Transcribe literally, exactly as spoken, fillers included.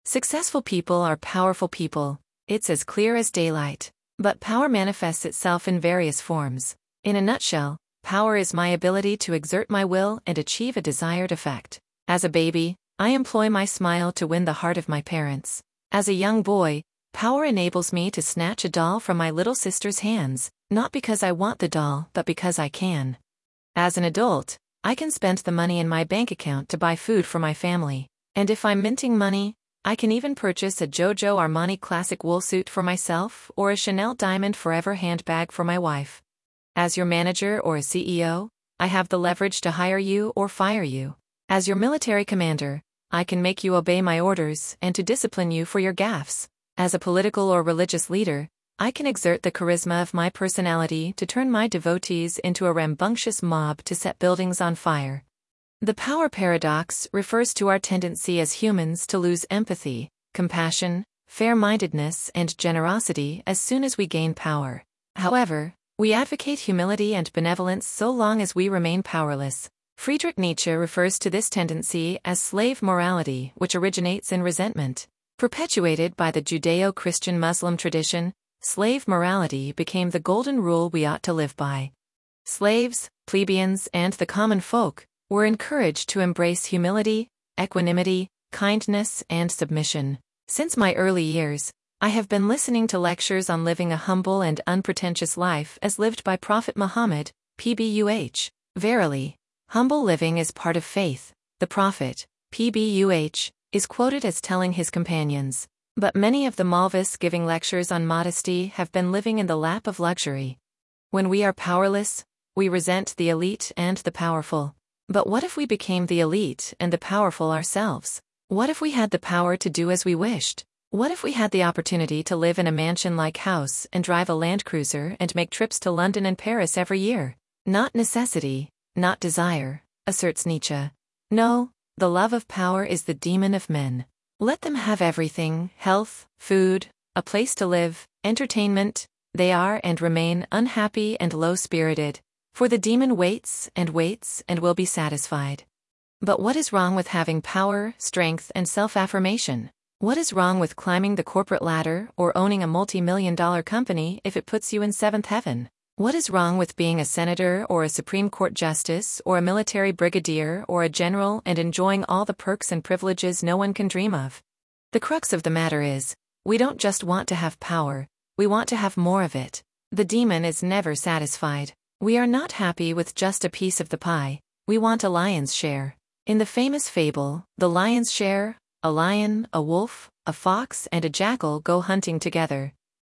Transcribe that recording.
Successful people are powerful people. It's as clear as daylight. But power manifests itself in various forms. In a nutshell, power is my ability to exert my will and achieve a desired effect. As a baby, I employ my smile to win the heart of my parents. As a young boy, power enables me to snatch a doll from my little sister's hands, not because I want the doll but because I can. As an adult, I can spend the money in my bank account to buy food for my family. And if I'm minting money, I can even purchase a Giorgio Armani classic wool suit for myself or a Chanel Diamond Forever handbag for my wife. As your manager or a C E O, I have the leverage to hire you or fire you. As your military commander, I can make you obey my orders and to discipline you for your gaffes. As a political or religious leader, I can exert the charisma of my personality to turn my devotees into a rambunctious mob to set buildings on fire. The power paradox refers to our tendency as humans to lose empathy, compassion, fair-mindedness, and generosity as soon as we gain power. However, we advocate humility and benevolence so long as we remain powerless. Friedrich Nietzsche refers to this tendency as slave morality, which originates in resentment. Perpetuated by the Judeo-Christian Muslim tradition, slave morality became the golden rule we ought to live by. Slaves, plebeians, and the common folk were encouraged to embrace humility, equanimity, kindness, and submission. Since my early years, I have been listening to lectures on living a humble and unpretentious life as lived by Prophet Muhammad, P B U H. Verily, humble living is part of faith. The Prophet, P B U H, is quoted as telling his companions, but many of the Malvis giving lectures on modesty have been living in the lap of luxury. When we are powerless, we resent the elite and the powerful. But what if we became the elite and the powerful ourselves? What if we had the power to do as we wished? What if we had the opportunity to live in a mansion-like house and drive a Land Cruiser and make trips to London and Paris every year? Not necessity, not desire, asserts Nietzsche. No, the love of power is the demon of men. Let them have everything: health, food, a place to live, entertainment. They are and remain unhappy and low-spirited. For the demon waits and waits and will be satisfied. But what is wrong with having power, strength, and self-affirmation? What is wrong with climbing the corporate ladder or owning a multi-million dollar company if it puts you in seventh heaven? What is wrong with being a senator or a Supreme Court justice or a military brigadier or a general and enjoying all the perks and privileges no one can dream of? The crux of the matter is, we don't just want to have power, we want to have more of it. The demon is never satisfied. We are not happy with just a piece of the pie, we want a lion's share. In the famous fable, The Lion's Share, a lion, a wolf, a fox, and a jackal go hunting together.